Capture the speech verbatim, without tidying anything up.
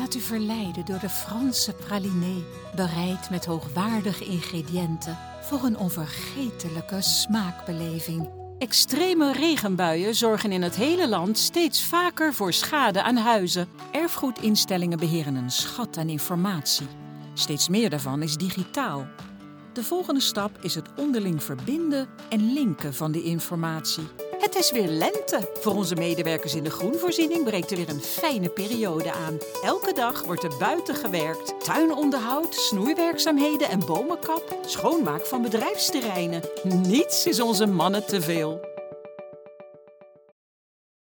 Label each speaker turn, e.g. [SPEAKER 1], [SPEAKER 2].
[SPEAKER 1] Laat u verleiden door de Franse pralinée, bereid met hoogwaardige ingrediënten voor een onvergetelijke smaakbeleving. Extreme regenbuien zorgen in het hele land steeds vaker voor schade aan huizen. Erfgoedinstellingen beheren een schat aan informatie. Steeds meer daarvan is digitaal. De volgende stap is het onderling verbinden en linken van die informatie. Het is weer lente. Voor onze medewerkers in de groenvoorziening breekt er weer een fijne periode aan. Elke dag wordt er buiten gewerkt. Tuinonderhoud, snoeiwerkzaamheden en bomenkap, schoonmaak van bedrijfsterreinen. Niets is onze mannen te veel.